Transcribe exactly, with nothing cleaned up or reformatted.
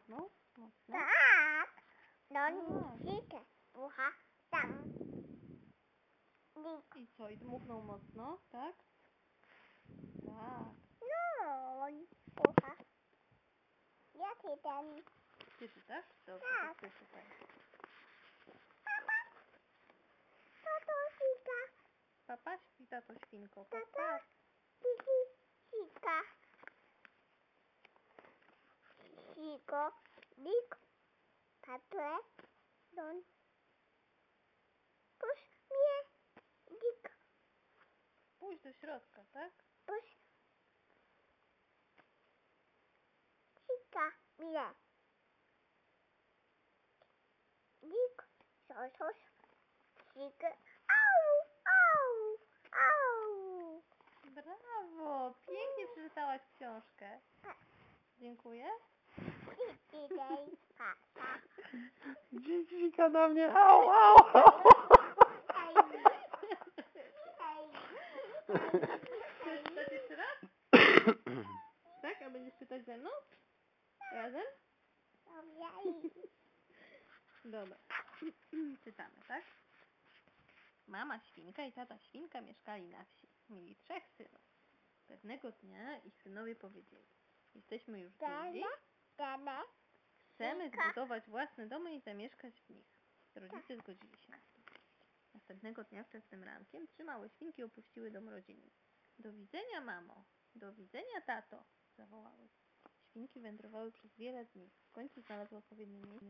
mocno, mocno. Tak. No Tak. dzikę. Ucha. Tam. Dik. I co? I dmuchnął mocno, tak? Tak. No. Ucha. Jaki ten? Ty czytasz? Dobrze, Tak. to ty czytaj. Tato sika. Papa śpi, tato świnko. Tata. Papa. Titi. Sika. Siko. Dik. Paple. Don. Puść mnie. Dik. Pójdź do środka, tak? Puść. Sika. Mnie. Dik. Sos, sos. Sika. Au. Au. Au. Brawo! Pięknie przeczytałaś książkę. Dziękuję. Titi dej. Papa. Dzika na mnie. Au, au! Ej. Ej. Chcesz czytać jeszcze raz? Tak? A będziesz czytać ze mną? Razem? Ojej. Dobra. Czytamy, tak? Mama świnka i tata świnka mieszkali na wsi. Mieli trzech synów. Pewnego dnia ich synowie powiedzieli: jesteśmy już duzi, Tele. Tele. chcemy Świnka. zbudować własne domy i zamieszkać w nich. Rodzice zgodzili się na to. Następnego dnia wczesnym rankiem trzy małe świnki opuściły dom rodzinny. Do widzenia, mamo! Do widzenia, tato! Zawołały. Świnki wędrowały przez wiele dni. W końcu znalazły odpowiednie miejsce.